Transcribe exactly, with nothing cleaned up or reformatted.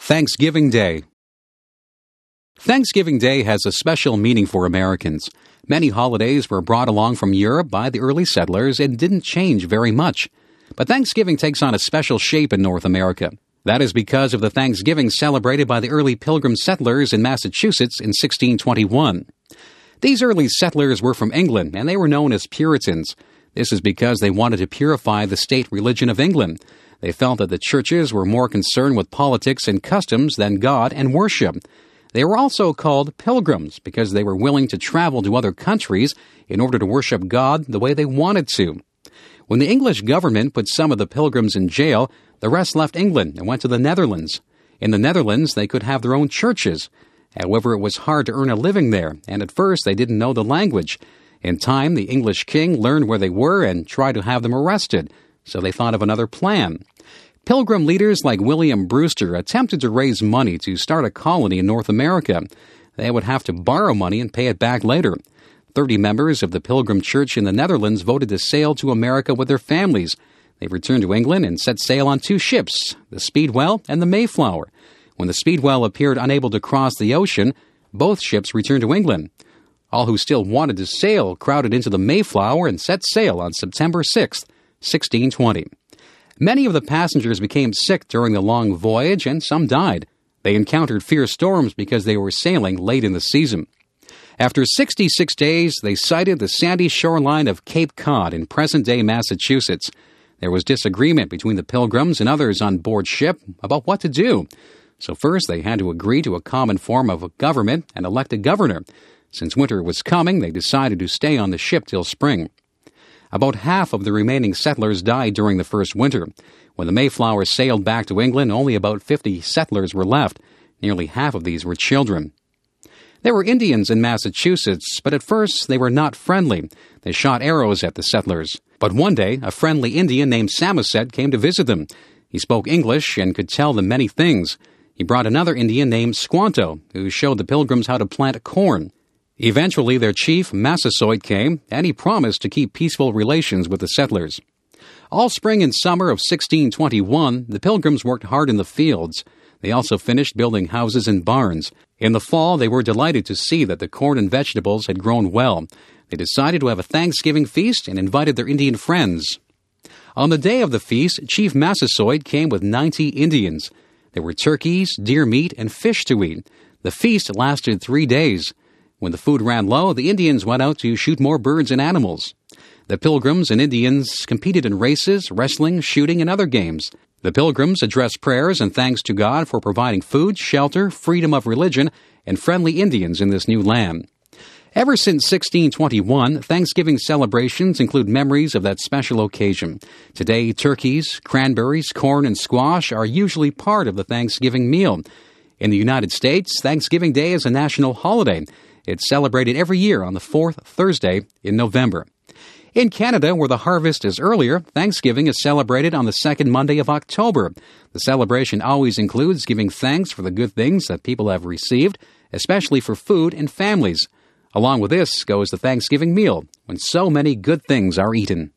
Thanksgiving Day. Thanksgiving Day has a special meaning for Americans. Many holidays were brought along from Europe by the early settlers and didn't change very much. But Thanksgiving takes on a special shape in North America. That is because of the Thanksgiving celebrated by the early Pilgrim settlers in Massachusetts in sixteen twenty-one. These early settlers were from England, and they were known as Puritans. This is because they wanted to purify the state religion of England. They felt that the churches were more concerned with politics and customs than God and worship. They were also called pilgrims because they were willing to travel to other countries in order to worship God the way they wanted to. When the English government put some of the pilgrims in jail, the rest left England and went to the Netherlands. In the Netherlands, they could have their own churches. However, it was hard to earn a living there, and at first they didn't know the language. In time, the English king learned where they were and tried to have them arrested, so they thought of another plan. Pilgrim leaders like William Brewster attempted to raise money to start a colony in North America. They would have to borrow money and pay it back later. Thirty members of the Pilgrim Church in the Netherlands voted to sail to America with their families. They returned to England and set sail on two ships, the Speedwell and the Mayflower. When the Speedwell appeared unable to cross the ocean, both ships returned to England. All who still wanted to sail crowded into the Mayflower and set sail on September sixth, sixteen twenty. Many of the passengers became sick during the long voyage, and some died. They encountered fierce storms because they were sailing late in the season. After sixty-six days, they sighted the sandy shoreline of Cape Cod in present-day Massachusetts. There was disagreement between the Pilgrims and others on board ship about what to do. So first, they had to agree to a common form of government and elect a governor. Since winter was coming, they decided to stay on the ship till spring. About half of the remaining settlers died during the first winter. When the Mayflower sailed back to England, only about fifty settlers were left. Nearly half of these were children. There were Indians in Massachusetts, but at first they were not friendly. They shot arrows at the settlers. But one day, a friendly Indian named Samoset came to visit them. He spoke English and could tell them many things. He brought another Indian named Squanto, who showed the Pilgrims how to plant corn. Eventually, their chief, Massasoit, came, and he promised to keep peaceful relations with the settlers. All spring and summer of sixteen twenty-one, the Pilgrims worked hard in the fields. They also finished building houses and barns. In the fall, they were delighted to see that the corn and vegetables had grown well. They decided to have a Thanksgiving feast and invited their Indian friends. On the day of the feast, Chief Massasoit came with ninety Indians. There were turkeys, deer meat, and fish to eat. The feast lasted three days. When the food ran low, the Indians went out to shoot more birds and animals. The Pilgrims and Indians competed in races, wrestling, shooting, and other games. The Pilgrims addressed prayers and thanks to God for providing food, shelter, freedom of religion, and friendly Indians in this new land. Ever since sixteen twenty-one, Thanksgiving celebrations include memories of that special occasion. Today, turkeys, cranberries, corn, and squash are usually part of the Thanksgiving meal. In the United States, Thanksgiving Day is a national holiday. It's celebrated every year on the fourth Thursday in November. In Canada, where the harvest is earlier, Thanksgiving is celebrated on the second Monday of October. The celebration always includes giving thanks for the good things that people have received, especially for food and families. Along with this goes the Thanksgiving meal, when so many good things are eaten.